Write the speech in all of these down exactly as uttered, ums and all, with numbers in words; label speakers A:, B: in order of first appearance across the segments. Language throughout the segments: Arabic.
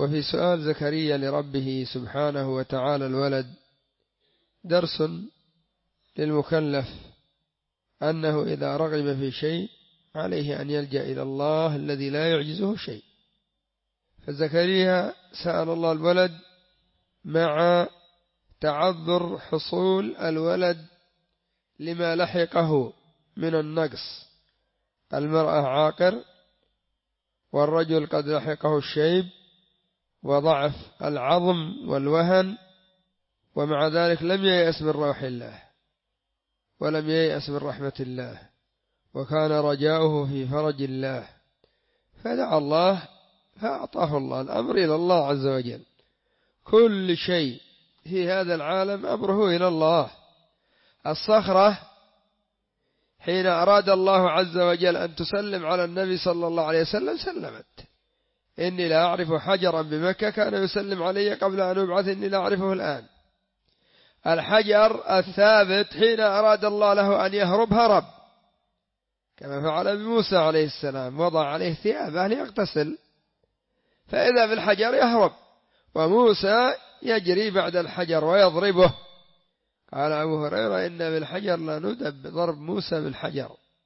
A: وفي سؤال زكريا لربه سبحانه وتعالى الولد درس للمكلف أنه إذا رغب في شيء عليه أن يلجأ إلى الله الذي لا يعجزه شيء. فزكريا سأل الله الولد مع تعذر حصول الولد لما لحقه من النقص، المرأة عاقر والرجل قد لحقه الشيب وضعف العظم والوهن، ومع ذلك لم ييأس من روح الله ولم ييأس من رحمة الله، وكان رجاؤه في فرج الله، فدعا الله فأعطاه الله. الأمر إلى الله عز وجل، كل شيء في هذا العالم أمره إلى الله. الصخرة حين أراد الله عز وجل أن تسلم على النبي صلى الله عليه وسلم سلمت. إني لا أعرف حجرا بمكة كان يسلم علي قبل أن أبعث، إني لا أعرفه الآن. الحجر الثابت حين أراد الله له أن يهرب هرب، كما فعل بموسى عليه السلام، وضع عليه ثيابه ليغتسل فإذا بالحجر يهرب، وموسى يجري بعد الحجر ويضربه. قال أبو هريرة إن بالحجر لا ندب، ضرب موسى بالحجر.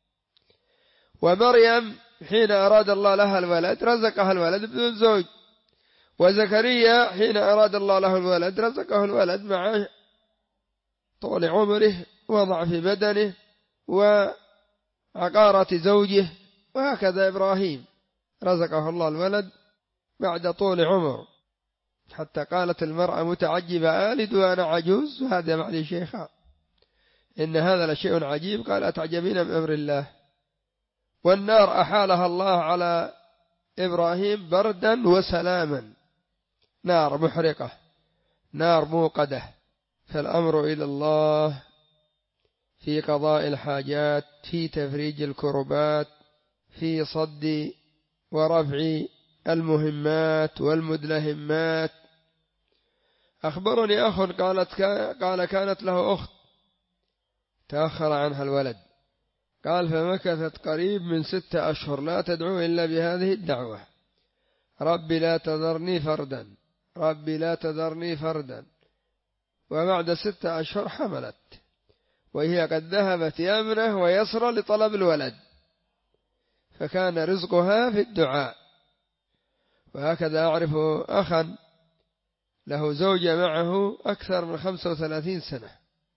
A: ومريم حين أراد الله لها الولد رزقها الولد بدون زوج، وزكريا حين أراد الله له الولد رزقه الولد مع طول عمره وضعف بدنه وعقارة زوجه. وهكذا إبراهيم رزقه الله الولد بعد طول عمر، حتى قالت المرأة متعجبة آلد وأنا عجوز وهذا بعد شيخا، إن هذا لشيء عجيب. قال أتعجبين من أمر الله. والنار أحالها الله على إبراهيم بردا وسلاما، نار محرقة، نار موقدة. فالأمر إلى الله في قضاء الحاجات، في تفريج الكربات، في صد ورفع المهمات والمدلهمات. أخبرني أخ قالت قال كانت له أخت تأخر عنها الولد، قال فمكثت قريب من ستة أشهر لا تدعو إلا بهذه الدعوة: ربي لا تذرني فردا، ربي لا تذرني فردا. وبعد ستة أشهر حملت، وهي قد ذهبت يمنة ويسرى لطلب الولد، فكان رزقها في الدعاء. وهكذا أعرف أخا له زوجة معه أكثر من خمسة وثلاثين سنة،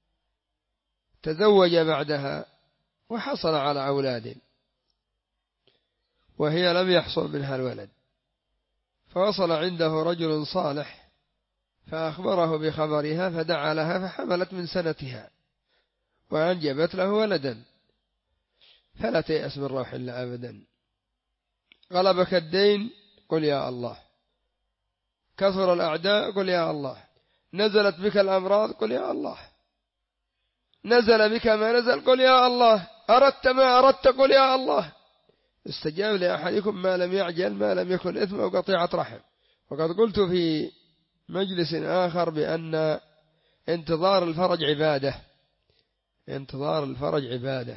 A: تزوج بعدها وحصل على أولاد، وهي لم يحصل منها الولد، فوصل عنده رجل صالح فأخبره بخبرها فدعا لها فحملت من سنتها وأنجبت له ولدا. فلا تيأس من روح الله أبدا. غلبك الدين قل يا الله، كثر الأعداء قل يا الله، نزلت بك الأمراض قل يا الله، نزل بك ما نزل قل يا الله، أردت ما أردت قل يا الله. استجاب لأحدكم ما لم يعجل ما لم يكن إثم أو قطيعة رحم. وقد قلت في مجلس آخر بأن انتظار الفرج عبادة، انتظار الفرج عبادة،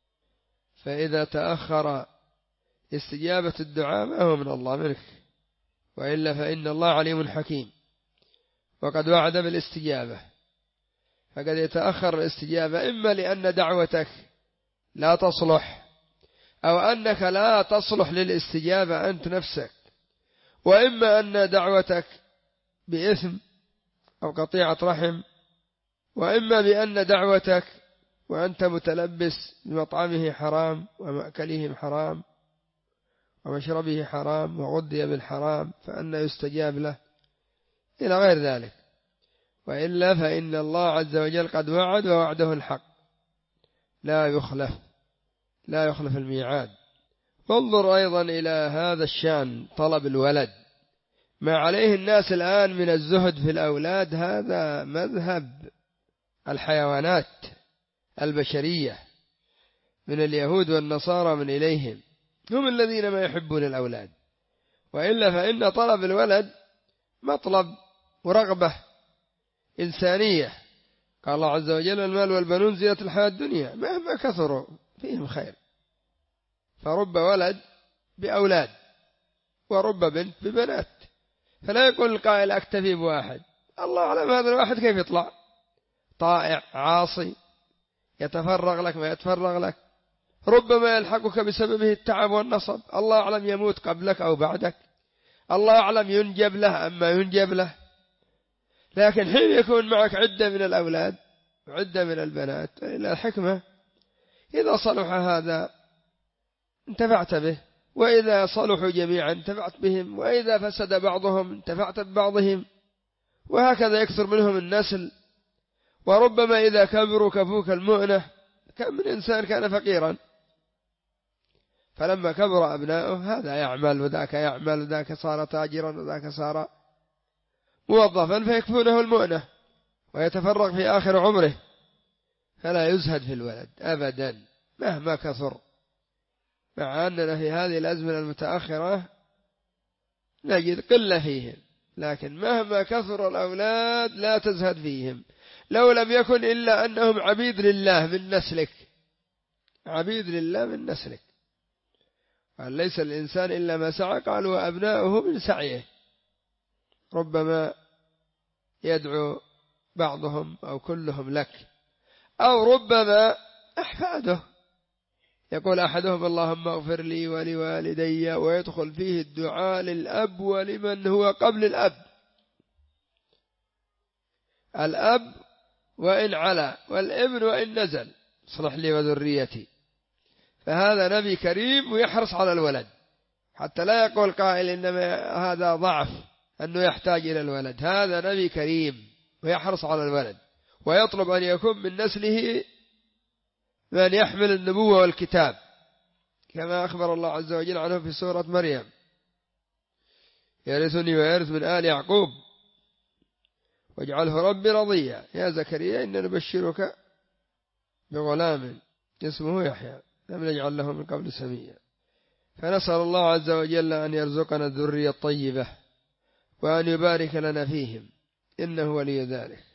A: فإذا تأخر استجابة الدعاء ما هو من الله منك، وإلا فإن الله عليم حكيم وقد وعد بالاستجابة. فقد يتأخر الاستجابة إما لأن دعوتك لا تصلح، أو أنك لا تصلح للاستجابة أنت نفسك، وإما أن دعوتك بإثم أو قطيعة رحم، وإما بأن دعوتك وأنت متلبس بمطعمه حرام ومأكله حرام ومشربه حرام وغذي بالحرام فأن يستجاب له إلى غير ذلك. وإلا فإن الله عز وجل قد وعد ووعده الحق لا يخلف، لا يخلف الميعاد. وانظر أيضا إلى هذا الشان، طلب الولد ما عليه الناس الآن من الزهد في الأولاد، هذا مذهب الحيوانات البشرية من اليهود والنصارى من إليهم، هم الذين ما يحبون الأولاد. وإلا فإن طلب الولد مطلب ورغبة إنسانية. قال الله عز وجل المال والبنون زينة الحياة الدنيا مهما كثروا فيهم خير. فرب ولد بأولاد ورب بنت ببنات، فلا يقول القائل أكتفي بواحد، الله أعلم هذا الواحد كيف يطلع، طائع عاصي يتفرغ لك ما يتفرغ لك، ربما يلحقك بسببه التعب والنصب، الله أعلم يموت قبلك أو بعدك، الله أعلم ينجب له أم ما ينجب له. لكن حين يكون معك عدة من الأولاد وعدة من البنات، إلى الحكمة إذا صلح هذا انتفعت به، وإذا صلحوا جميعا انتفعت بهم، وإذا فسد بعضهم انتفعت ببعضهم، وهكذا يكثر منهم النسل. وربما إذا كبروا كفوك المؤنة، كم من إنسان كان فقيرا فلما كبر أبناؤه هذا يعمل وذاك يعمل وذاك صار تاجرا وذاك صار موظفا، فيكفونه المؤنة ويتفرغ في آخر عمره، فلا يزهد في الولد أبدا مهما كثر. مع أننا في هذه الأزمنة المتأخرة نجد قلة فيهم، لكن مهما كثر الأولاد لا تزهد فيهم، لو لم يكن إلا أنهم عبيد لله من نسلك، عبيد لله من نسلك. قال ليس الإنسان إلا ما سعى، قال وأبناؤه من سعيه، ربما يدعو بعضهم أو كلهم لك، أو ربما أحفاده، يقول أحدهم اللهم اغفر لي ولوالدي، ويدخل فيه الدعاء للأب ولمن هو قبل الأب، الأب وإن علا والابن وإن نزل اصلح لي وذريتي. فهذا نبي كريم ويحرص على الولد، حتى لا يقول قائل إنما هذا ضعف أنه يحتاج إلى الولد، هذا نبي كريم ويحرص على الولد، ويطلب أن يكون من نسله من يحمل النبوة والكتاب، كما أخبر الله عز وجل عنه في سورة مريم يرثني ويرث من آل يعقوب واجعله ربي رضيا يا زكريا إن نبشرك بغلام اسمه يحيى لم نجعل له من قبل سميا. فنسأل الله عز وجل أن يرزقنا الذرية الطيبة وأن يبارك لنا فيهم إنه ولي ذلك.